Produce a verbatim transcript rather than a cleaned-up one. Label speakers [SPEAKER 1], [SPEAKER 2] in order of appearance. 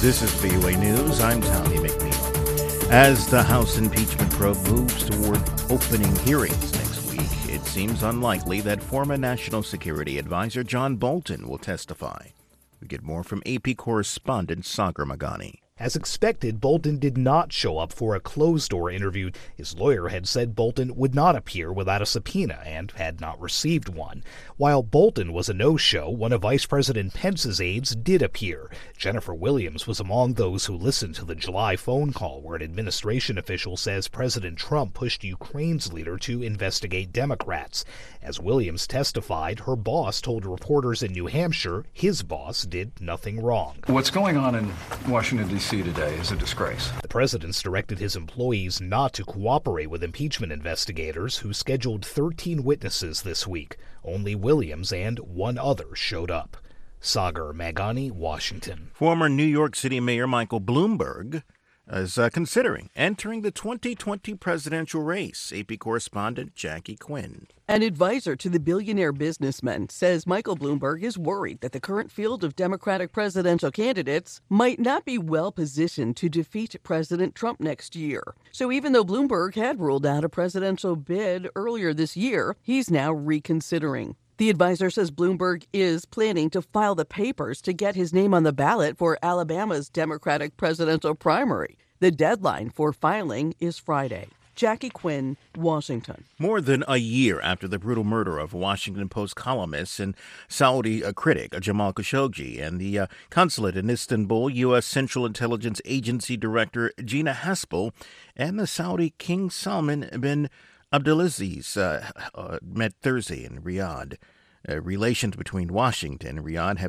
[SPEAKER 1] This is V O A News. I'm Tommy McNeil. As the House impeachment probe moves toward opening hearings next week, it seems unlikely that former National Security Advisor John Bolton will testify. We get more from A P correspondent Sagar Meghani.
[SPEAKER 2] As expected, Bolton did not show up for a closed-door interview. His lawyer had said Bolton would not appear without a subpoena and had not received one. While Bolton was a no-show, one of Vice President Pence's aides did appear. Jennifer Williams was among those who listened to the July phone call where an administration official says President Trump pushed Ukraine's leader to investigate Democrats. As Williams testified, her boss told reporters in New Hampshire his boss did nothing wrong.
[SPEAKER 3] What's going on in Washington, D C today is a disgrace.
[SPEAKER 2] The president's directed his employees not to cooperate with impeachment investigators who scheduled thirteen witnesses this week. Only Williams and one other showed up. Sagar Meghani, Washington.
[SPEAKER 1] Former New York City Mayor Michael Bloomberg is uh, considering entering the twenty twenty presidential race. A P correspondent Jackie Quinn.
[SPEAKER 4] An advisor to the billionaire businessman says Michael Bloomberg is worried that the current field of Democratic presidential candidates might not be well positioned to defeat President Trump next year. So even though Bloomberg had ruled out a presidential bid earlier this year, he's now reconsidering. The advisor says Bloomberg is planning to file the papers to get his name on the ballot for Alabama's Democratic presidential primary. The deadline for filing is Friday. Jackie Quinn, Washington.
[SPEAKER 1] More than a year after the brutal murder of Washington Post columnist and Saudi uh, critic Jamal Khashoggi and the uh, consulate in Istanbul, U S. Central Intelligence Agency Director Gina Haspel and the Saudi King Salman bin Abdulaziz uh, uh, met Thursday in Riyadh. Uh, relations between Washington and Riyadh have